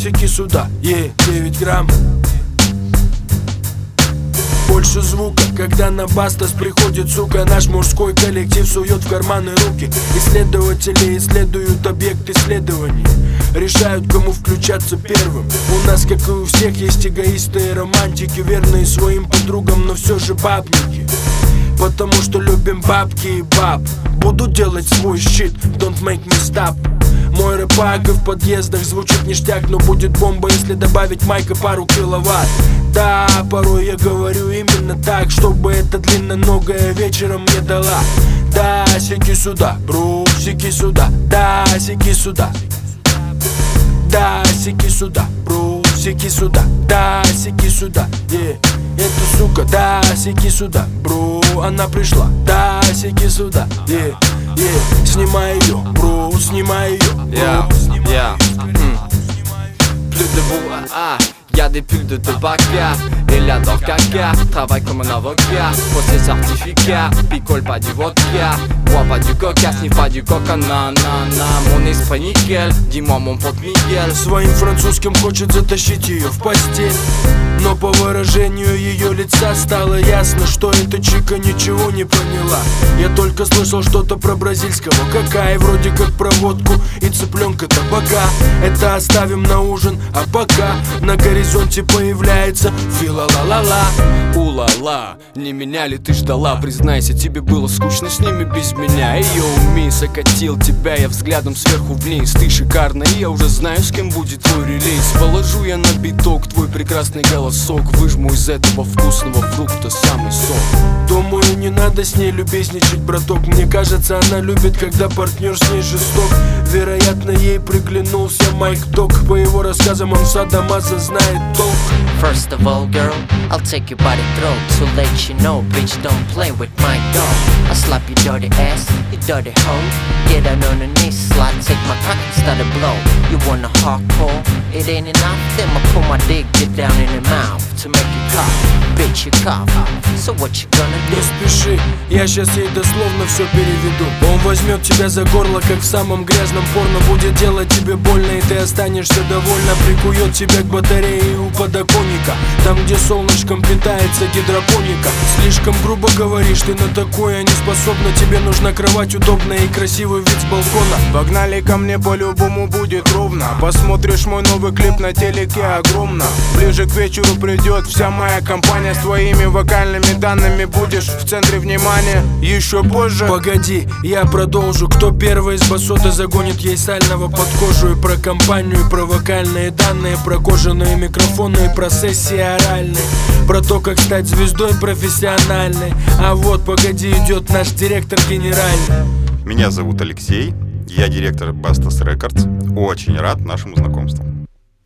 брусики сюда, 9 грамм. Больше звука, когда на Бастас приходит, сука. Наш мужской коллектив сует в карманы руки. Исследователи исследуют объект исследований, решают, кому включаться первым. У нас, как и у всех, есть эгоисты и романтики, верные своим подругам, но все же бабники. Потому что любим бабки и баб. Буду делать свой щит, don't make me stop. Мой рэпак в подъездах звучит ништяк, но будет бомба, если добавить майка пару киловатт. Да, порой я говорю именно так, чтобы эта длинноногая вечером мне дала. Дасики сюда, брусики сюда, дасики сюда. Дасики сюда, брусики сюда, дасики сюда. Эту сука, дасики сюда, бро, она пришла. Дасики сюда, снимай ее, бро, снимай ее, бро, Plus de vous, y'a des pulls de tobacca. Il adore caca, travaille comme un avocat. Pour ses certificats, picole pas du vodka. Bois pas du coca, sniffe pas du coca, na-na-на. Mon esprit nickel, dis-moi mon pote Miguel. Своим французским хочет затащить ее в постель, но по выражению ее лица стало ясно, что эта чика ничего не поняла. Я только слышал что-то про бразильского кака, и вроде как про водку и цыпленка табака. Это оставим на ужин, а пока на горизонте появляется фила-ла-ла-ла. У-ла-ла, не меня ли ты ждала? Признайся, тебе было скучно с ними без меня. Йоу, мисс, окатил тебя я взглядом сверху вниз. Ты шикарная, я уже знаю, с кем будет твой релиз. Положу я на биток твой прекрасный голосок, выжму из этого вкусного фрукта самый сок. Думаю, не надо с ней любезничать, браток. Мне кажется, она любит, когда партнер с ней жесток. Вероятно, ей приглянулся Майк Дог. По его рассказам он садомаза знает толк. First of all, girl, I'll take you by the throat to let you know, bitch, don't play with my dog. I'll slap your dirty ass, you dirty hoe. Get down on the knee, slide, take my cock and start to blow. You wanna hardcore? It ain't enough, then I'll pull my dick, get down in the mouth to make you cough, bitch, you cough. So what you gonna do? Не спеши, я сейчас ей дословно все переведу. Он возьмет тебя за горло, как в самом грязном порно. Будет делать тебе больно, и ты останешься довольна. Прикует тебя к батарее у подоконника, там, где солнышком питается гидропоника. Слишком грубо говоришь, ты на такое не способна. Тебе нужна кровать удобная и красивый вид с балкона. Погнали ко мне, по-любому будет ровно. Посмотришь мой новый клип на телеке огромно. Ближе к вечеру придет вся моя компания. С твоими вокальными данными будешь в центре внимания. Еще позже. Погоди, я продолжу. Кто первый из басоты загонит ей сального под кожу? И про компанию, про вокальные данные, про кожаные микрофоны и про сессии оральные, про то, как стать звездой профессиональной. А вот, погоди, идет наш директор генеральный. Меня зовут Алексей, я директор Bastas Records. Очень рад нашему знакомству.